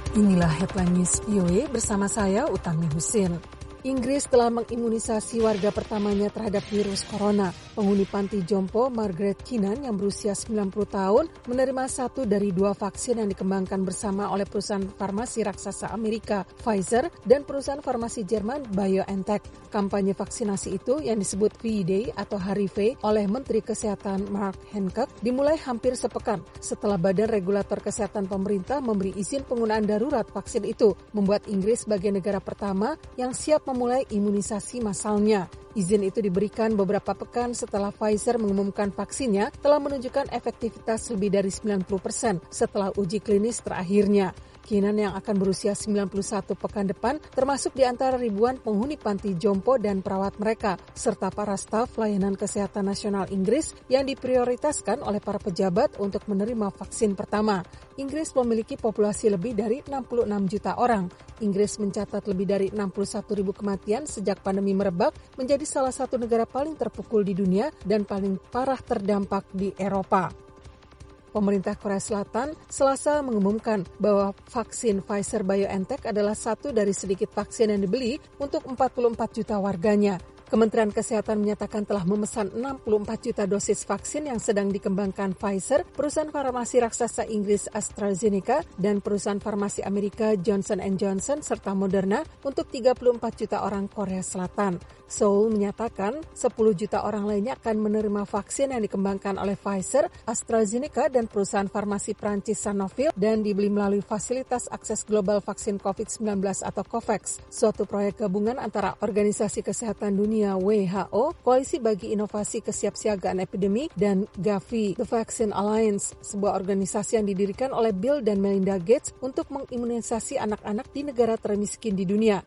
Inilah Headline News VOA bersama saya Utami Husin. Inggris telah mengimunisasi warga pertamanya terhadap virus corona. Penghuni panti jompo Margaret Keenan yang berusia 90 tahun menerima satu dari dua vaksin yang dikembangkan bersama oleh perusahaan farmasi raksasa Amerika Pfizer dan perusahaan farmasi Jerman BioNTech. Kampanye vaksinasi itu yang disebut V-Day atau Hari V oleh Menteri Kesehatan Mark Hancock dimulai hampir sepekan setelah Badan Regulator Kesehatan Pemerintah memberi izin penggunaan darurat vaksin itu, membuat Inggris sebagai negara pertama yang siap memulai imunisasi massalnya. Izin itu diberikan beberapa pekan setelah Pfizer mengumumkan vaksinnya telah menunjukkan efektivitas lebih dari 90% setelah uji klinis terakhirnya. Keenan yang akan berusia 91 pekan depan termasuk di antara ribuan penghuni panti jompo dan perawat mereka, serta para staf layanan kesehatan nasional Inggris yang diprioritaskan oleh para pejabat untuk menerima vaksin pertama. Inggris memiliki populasi lebih dari 66 juta orang. Inggris mencatat lebih dari 61 ribu kematian sejak pandemi merebak, menjadi salah satu negara paling terpukul di dunia dan paling parah terdampak di Eropa. Pemerintah Korea Selatan Selasa mengumumkan bahwa vaksin Pfizer BioNTech adalah satu dari sedikit vaksin yang dibeli untuk 44 juta warganya. Kementerian Kesehatan menyatakan telah memesan 64 juta dosis vaksin yang sedang dikembangkan Pfizer, perusahaan farmasi raksasa Inggris AstraZeneca, dan perusahaan farmasi Amerika Johnson & Johnson serta Moderna untuk 34 juta orang Korea Selatan. Seoul menyatakan 10 juta orang lainnya akan menerima vaksin yang dikembangkan oleh Pfizer, AstraZeneca, dan perusahaan farmasi Prancis Sanofi dan dibeli melalui Fasilitas Akses Global Vaksin COVID-19 atau COVAX, suatu proyek gabungan antara Organisasi Kesehatan Dunia WHO, Koalisi bagi Inovasi Kesiapsiagaan Epidemi, dan Gavi, The Vaccine Alliance, sebuah organisasi yang didirikan oleh Bill dan Melinda Gates untuk mengimunisasi anak-anak di negara termiskin di dunia.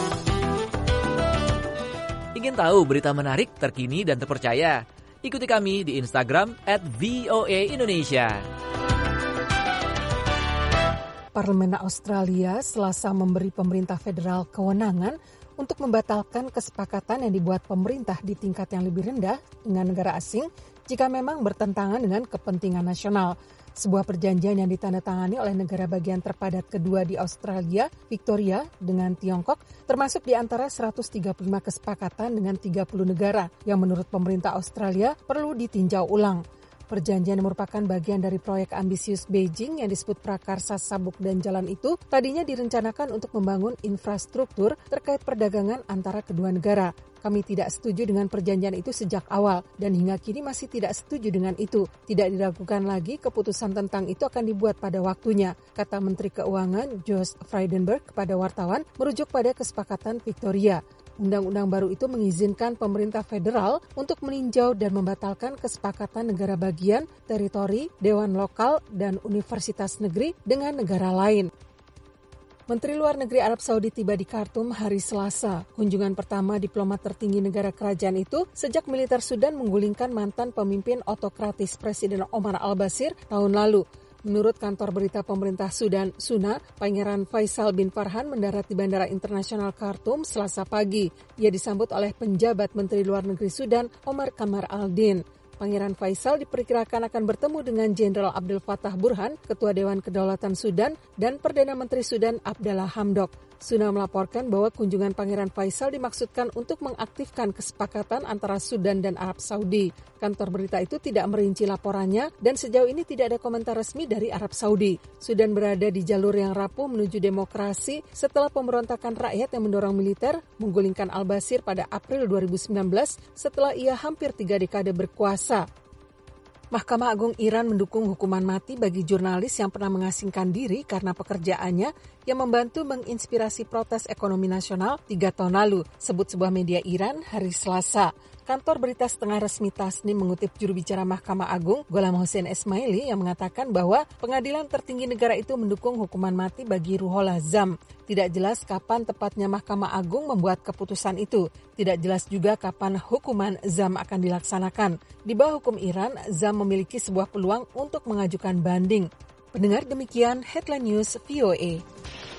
Ingin tahu berita menarik, terkini, dan terpercaya? Ikuti kami di Instagram @VOA_Indonesia. Parlemen Australia Selasa memberi pemerintah federal kewenangan untuk membatalkan kesepakatan yang dibuat pemerintah di tingkat yang lebih rendah dengan negara asing jika memang bertentangan dengan kepentingan nasional. Sebuah perjanjian yang ditandatangani oleh negara bagian terpadat kedua di Australia, Victoria, dengan Tiongkok, termasuk di antara 135 kesepakatan dengan 30 negara yang menurut pemerintah Australia perlu ditinjau ulang. Perjanjian yang merupakan bagian dari proyek ambisius Beijing yang disebut Prakarsa Sabuk dan Jalan itu tadinya direncanakan untuk membangun infrastruktur terkait perdagangan antara kedua negara. Kami tidak setuju dengan perjanjian itu sejak awal dan hingga kini masih tidak setuju dengan itu. Tidak diragukan lagi keputusan tentang itu akan dibuat pada waktunya, kata Menteri Keuangan Josh Frydenberg kepada wartawan merujuk pada kesepakatan Victoria. Undang-undang baru itu mengizinkan pemerintah federal untuk meninjau dan membatalkan kesepakatan negara bagian, teritori, dewan lokal, dan universitas negeri dengan negara lain. Menteri Luar Negeri Arab Saudi tiba di Khartoum hari Selasa. Kunjungan pertama diplomat tertinggi negara kerajaan itu sejak militer Sudan menggulingkan mantan pemimpin otokratis Presiden Omar al-Bashir tahun lalu. Menurut kantor berita pemerintah Sudan, SUNA, Pangeran Faisal bin Farhan mendarat di Bandara Internasional Khartoum Selasa pagi. Ia disambut oleh penjabat Menteri Luar Negeri Sudan, Omar Kamar al-Din. Pangeran Faisal diperkirakan akan bertemu dengan Jenderal Abdel Fattah Burhan, Ketua Dewan Kedaulatan Sudan, dan Perdana Menteri Sudan Abdallah Hamdok. SUNA melaporkan bahwa kunjungan Pangeran Faisal dimaksudkan untuk mengaktifkan kesepakatan antara Sudan dan Arab Saudi. Kantor berita itu tidak merinci laporannya dan sejauh ini tidak ada komentar resmi dari Arab Saudi. Sudan berada di jalur yang rapuh menuju demokrasi setelah pemberontakan rakyat yang mendorong militer menggulingkan al-Bashir pada April 2019 setelah ia hampir 3 dekade berkuasa. Mahkamah Agung Iran mendukung hukuman mati bagi jurnalis yang pernah mengasingkan diri karena pekerjaannya yang membantu menginspirasi protes ekonomi nasional 3 tahun lalu, sebut sebuah media Iran hari Selasa. Kantor berita setengah resmi Tasnim mengutip juru bicara Mahkamah Agung, Gholam Hossein Esmaili, yang mengatakan bahwa pengadilan tertinggi negara itu mendukung hukuman mati bagi Ruhollah Zam. Tidak jelas kapan tepatnya Mahkamah Agung membuat keputusan itu. Tidak jelas juga kapan hukuman Zam akan dilaksanakan. Di bawah hukum Iran, Zam memiliki sebuah peluang untuk mengajukan banding. Pendengar, demikian Headline News VOA.